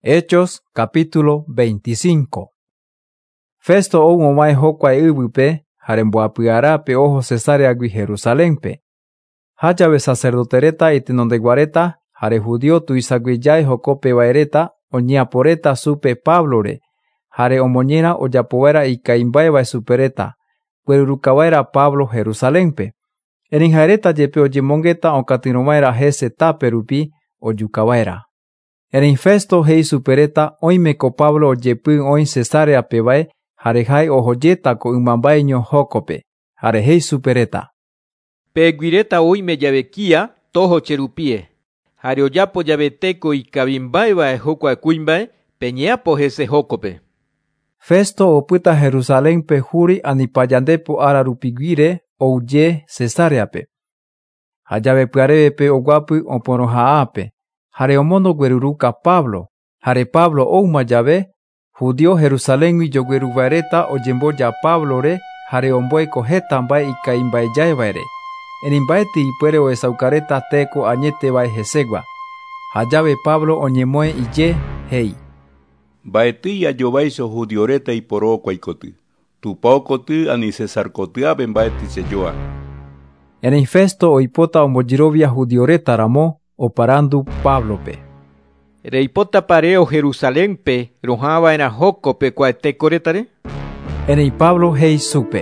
Hechos capítulo 25. Festo oumomai hokwai ibupe, haremboapyarape ojo Cesareagui Jerusalempe. Hajave sacerdotereta itinondeguareta, hare judio tuisaguiyai hokope vaereta, oñiaporeta supe Pablore, hare omoñera oyapovaera ikaimbaevae supereta, guerurukavaera Pablo Jerusalempe. Erin jepe oyemongeta onkatinovaera jese taperupi oyukavaera. Erin Festo hei supereta oimeko Pablo oyepy oĩ Cesareapevae, hare jae ohojetako ymambaeño jókope, hare hei supereta. Peguireta oime yave kia toho cherupie, hare oyapo yave teko ikavimbaevae jokua kuimbae, peñeapo jese jókope. Festo opyta Jerusalempe juri anipayandepo ararupiguire ouye Cesareape. Hajave pyarevepe oguapy oporoha'ápe, hare omondo gueruruka Pablo, hare Pablo ouma yave, judio Jerusalemgui jogueruvaereta oyemboya Pablore, hare omboeko jeta mbae ikaimbaejaevaere. Erin mbaeti ipuere oesaukareta teko añetevae jesegua. Hajave Pablo oñemoe iye hei: Mbaetɨi ajovaicho judioreta iporokuai koty. Tupao koty ani César kotyápe mbaetɨ chejoa. Erin Festo oipota ombojirovia judioretaramo oparandu Pablope. Reipota pareo Jerusalempe rohãva'erã jókope kua tekoretare. Erin Pablo hei supe: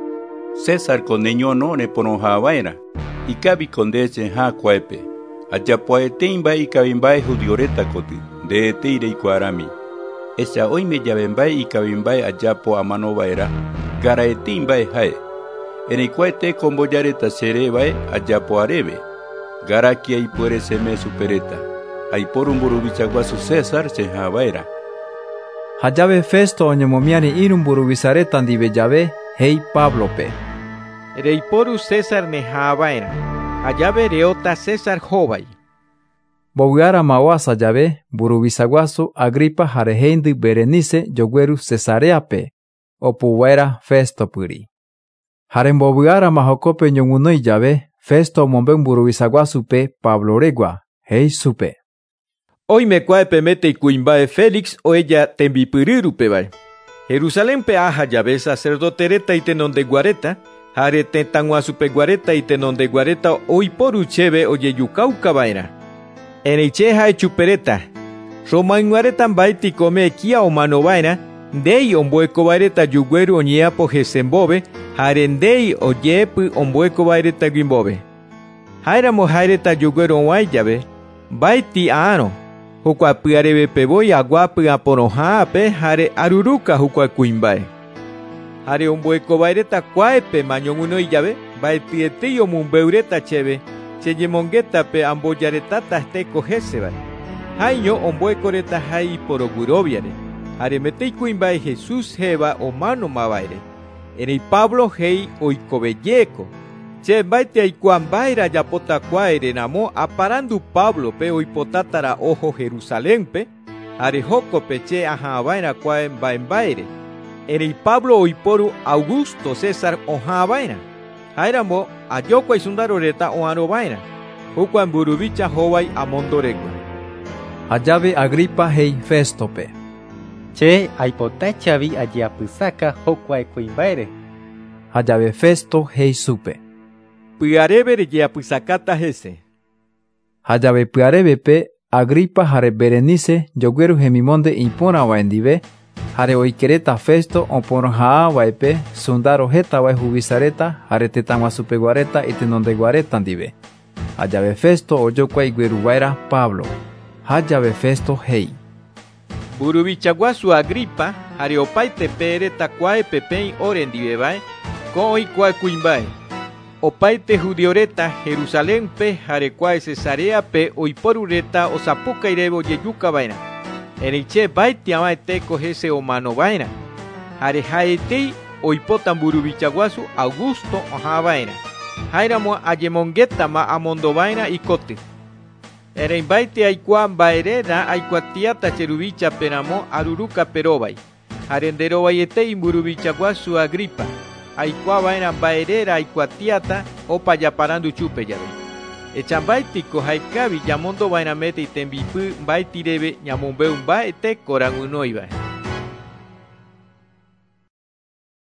Césarko neñono reporohãva'erã, ikáviko ndeche ha'kuáepe. Ajapoaetei mbae ikavimbae judioreta koty, ndeetei reikuaarami. Echa oime yave mbae ikavimbae ajapo amanova'erã, ngaraetei mbae jae. Erei kua teko ombojareta cherevae ajapo areve. Ngarakia ipuere cheme supereta. Aiporu mburuvicha guasu César chehãva'erã. Hajave Festo oñemomiari iru mburuvisareta ndive jave, hei Pablope: Reiporu César nehãva'erã, ajave reota César hóvai. Mbovyára maguasa jave, mburuvisaguasu Agripa hare hendy Berenice jogueru Cesareape, opuva'erã Festopyri. Hare mbovyárama jokope ñoguinoi jave, Festo omombeu mburuvisaguasupe Pabloregua, hei supe: Oime kuápe mete kuimbae Félix oeya tembipyryrupevae. Jerusalempe aja jave sacerdotereta itenondeguareta, hare tëtaguasupeguareta itenondeguareta oiporu chéve ojejukaukava'erã. Erei che jae chupereta, romayguareta mbaetikome kia omanova'erã, ndei omboekovaereta jugueru oñeapo hese mbove, hare ndei ojepy omboekova'eretagui mbove. Jaéramo jaereta jugueru ovae jave, mbaeti ãrõ, hokua pyarevepevoi aguapy aporohãpe hare aruruka hokua kuimbae. Hare omboekova'ereta kuáepema ñoguinoi jave, mbaetietei omumbeureta chéve, chejemongetape ambojaretata teko jésevae. Jaeño omboekoreta jae iporoguiroviare, hare metei kuimbae Jesús jéva omanomavaere. Erei Pablo hei oikovejéko. Che mbaeti aikua mbáira japota kuaerenamo aparandu Pablope oipotátara ojo Jerusalempe, hare jókope che ahãva'erã kuae mbaembaére. Erei Pablo oiporu Augusto César ohãva'erã. Jaéramo ajokuai sundaroreta oãrova'erã. Hokua mburuvicha hóvai amondoregua. Hajave Agripa hei Festope: Che aipotáchavi ajeapysáka hokua kuimbaére. Hajave Festo hei supe: Pyareve rejeapysákata hese. Hajave pyarevepe Agripa hare Berenice jogueru hemimonde ipörava'e ndive, hare oikereta Festo oporohã'ãvaepe sundaro hetavae huvisareta hare tëtaguasupeguareta itenondeguareta ndive. Hajave Festo ojokuai gueruva'erã Pablo. Hajave Festo hei: Mburuvichaguasu Agripa hare opaite pereta kuáepe peĩ ore ndivevae, ko oikuaa kuimbae. Opaite judioreta Jerusalempe hare kuae Cesareape oiporureta osapukaireve ojejukava'erã. Erei che mbaeti avae teko hese omanova'erã, hare jaetei oipota mburuvichaguasu Augusto ohãva'erã. Jaéramo ajemongétama amondova'erã ikoty. Erei mbaeti aikua mba'ererã aikuatiáta cheruvichaperamo arurukaperovai, hare nderovaietéi mburuvichaguasu Agripa. Aikuava'erã mba'erera aikuatiáta opa japarandu chúpe jave. Echambaitiko haikavi yamondo vainamete itembipy mbaetireve ñamombeu mba'ete korangunoiva.